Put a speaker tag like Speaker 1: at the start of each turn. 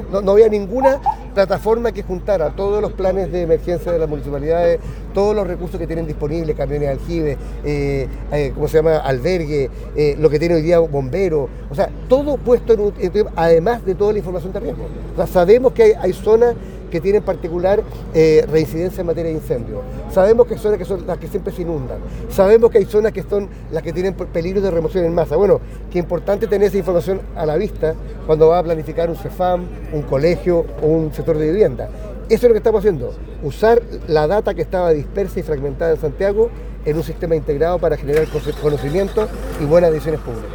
Speaker 1: no había ninguna plataforma que juntara todos los planes de emergencia de las municipalidades, todos los recursos que tienen disponibles, camiones de aljibe, ¿cómo se llama? Albergue, lo que tiene hoy día bomberos, o sea, todo puesto además de toda la información de riesgo. O sea, sabemos que hay zonas que tienen particular reincidencia en materia de incendio. Sabemos que hay zonas que son las que siempre se inundan. Sabemos que hay zonas que son las que tienen peligro de remoción en masa. Bueno, qué importante tener esa información a la vista cuando va a planificar un CEFAM, un colegio o un sector de vivienda. Eso es lo que estamos haciendo, usar la data que estaba dispersa y fragmentada en Santiago en un sistema integrado para generar conocimiento y buenas decisiones públicas.